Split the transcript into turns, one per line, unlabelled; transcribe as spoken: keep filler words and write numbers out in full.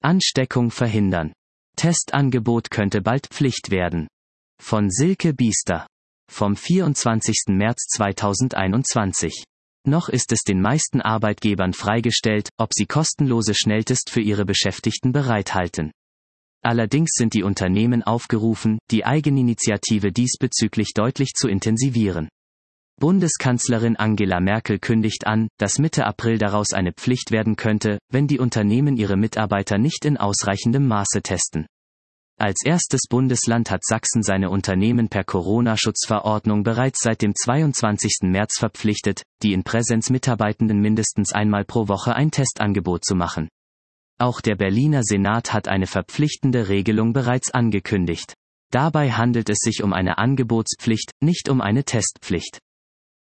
Ansteckung verhindern. Testangebot könnte bald Pflicht werden. Von Silke Biester. Vom vierundzwanzigsten März zweitausendeinundzwanzig. Noch ist es den meisten Arbeitgebern freigestellt, ob sie kostenlose Schnelltests für ihre Beschäftigten bereithalten. Allerdings sind die Unternehmen aufgerufen, die Eigeninitiative diesbezüglich deutlich zu intensivieren. Bundeskanzlerin Angela Merkel kündigt an, dass Mitte April daraus eine Pflicht werden könnte, wenn die Unternehmen ihre Mitarbeiter nicht in ausreichendem Maße testen. Als erstes Bundesland hat Sachsen seine Unternehmen per Corona-Schutzverordnung bereits seit dem zweiundzwanzigsten März verpflichtet, die in Präsenz Mitarbeitenden mindestens einmal pro Woche ein Testangebot zu machen. Auch der Berliner Senat hat eine verpflichtende Regelung bereits angekündigt. Dabei handelt es sich um eine Angebotspflicht, nicht um eine Testpflicht.